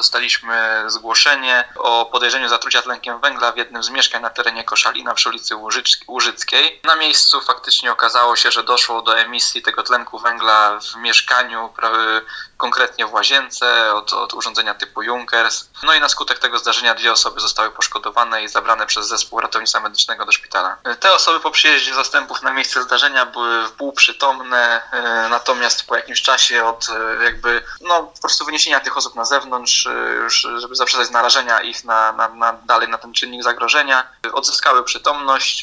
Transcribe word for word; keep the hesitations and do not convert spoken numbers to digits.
dostaliśmy zgłoszenie o podejrzeniu zatrucia tlenkiem węgla w jednym z mieszkań na terenie Koszalina przy ulicy Łużyckiej. Na miejscu faktycznie okazało się, że doszło do emisji tego tlenku węgla w mieszkaniu, konkretnie w łazience od, od urządzenia typu Junkers. No i na skutek tego zdarzenia dwie osoby zostały poszkodowane i zabrane przez zespół ratownictwa medycznego do szpitala. Te osoby po przyjeździe zastępów na miejsce zdarzenia były półprzytomne, natomiast po jakimś czasie od jakby no po prostu wyniesienia tych osób na zewnątrz, już żeby zaprzestać narażenia ich na, na, na dalej na ten czynnik zagrożenia, odzyskały przytomność.